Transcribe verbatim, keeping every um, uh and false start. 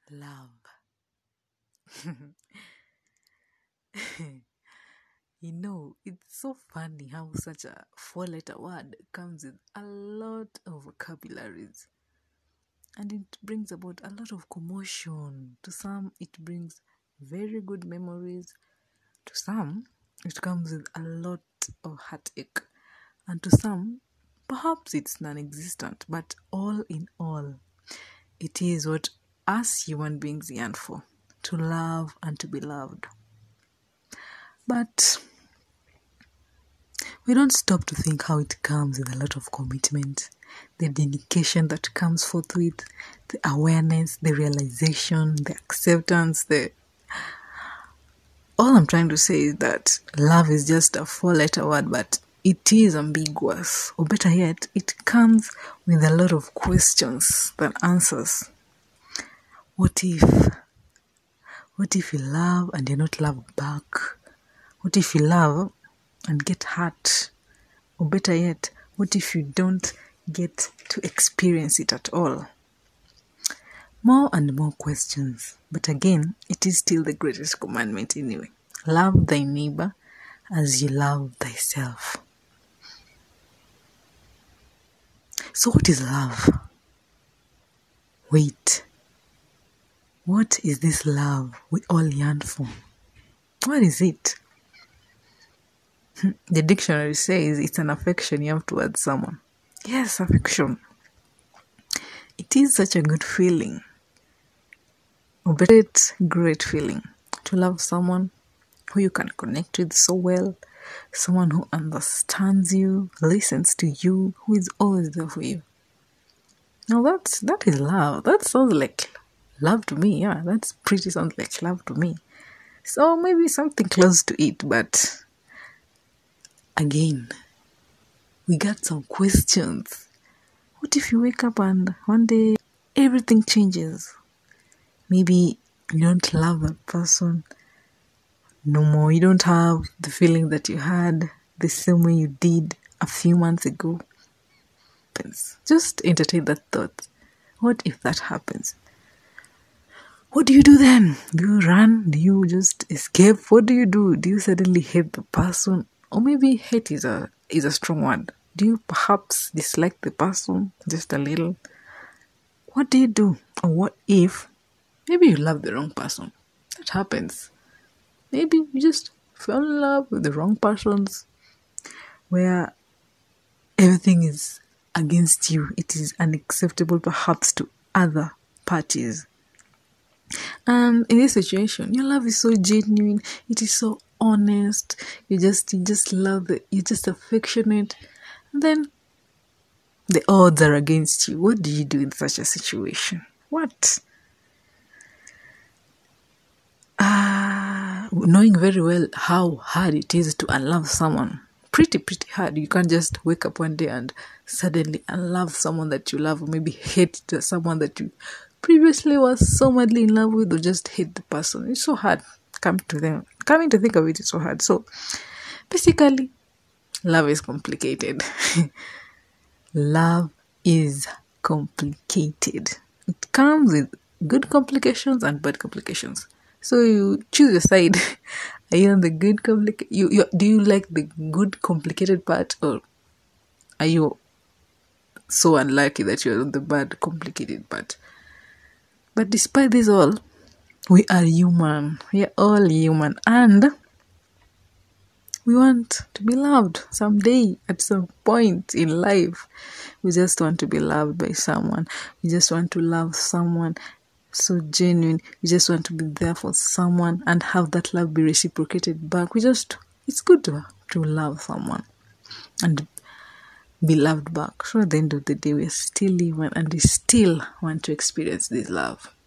Love. You know, it's so funny how such a four letter word comes with a lot of vocabularies and it brings about a lot of commotion. To some, it brings very good memories. To some, it comes with a lot of heartache. And to some, perhaps it's non existent, but all in all, it is what us human beings yearn for, to love and to be loved. But we don't stop to think how it comes with a lot of commitment, the dedication that comes forth with, the awareness, the realization, the acceptance, the... All I'm trying to say is that love is just a four-letter word, but it is ambiguous. Or better yet, it comes with a lot of questions than answers. What if? What if you love and you're not loved back? What if you love and get hurt? Or better yet, what if you don't get to experience it at all? More and more questions. But again, it is still the greatest commandment anyway. Love thy neighbor as you love thyself. So what is love? Wait. What is this love we all yearn for? What is it? The dictionary says it's an affection you have towards someone. Yes, affection. It is such a good feeling. A great, great feeling to love someone who you can connect with so well, someone who understands you, listens to you, who is always there for you. Now that's, that is love. That sounds like love to me. Yeah, that's pretty sounds like love to me. So maybe something close to it, but again, we got some questions. What if you wake up and one day everything changes? Maybe you don't love that person no more. You don't have the feeling that you had the same way you did a few months ago. Just entertain that thought. What if that happens? What do you do then? Do you run? Do you just escape? What do you do? Do you suddenly hate the person? Or maybe hate is a is a strong word. Do you perhaps dislike the person just a little? What do you do? Or what if maybe you love the wrong person? That happens. Maybe you just fell in love with the wrong persons where everything is against you. It is unacceptable perhaps to other parties. And in this situation, your love is so genuine. It is so honest. You just you just love it. You're just affectionate. And then the odds are against you. What do you do in such a situation? What? Ah, uh, knowing very well how hard it is to unlove someone. Pretty, pretty hard. You can't just wake up one day and suddenly unlove someone that you love, or maybe hate someone that you previously was so madly in love with, or just hate the person. It's so hard. Come to them. Coming to think of it, it's so hard. So basically, love is complicated. Love is complicated. It comes with good complications and bad complications. So you choose your side. Are you on the good complicated? You, you do you like the good complicated part, or are you so unlucky that you're on the bad complicated part? But despite this all, we are human. We are all human, and we want to be loved someday. At some point in life, we just want to be loved by someone. We just want to love someone so genuine. We just want to be there for someone and have that love be reciprocated back. We just, it's good to, to love someone and be loved back. So at the end of the day, we're still human and we still want to experience this love.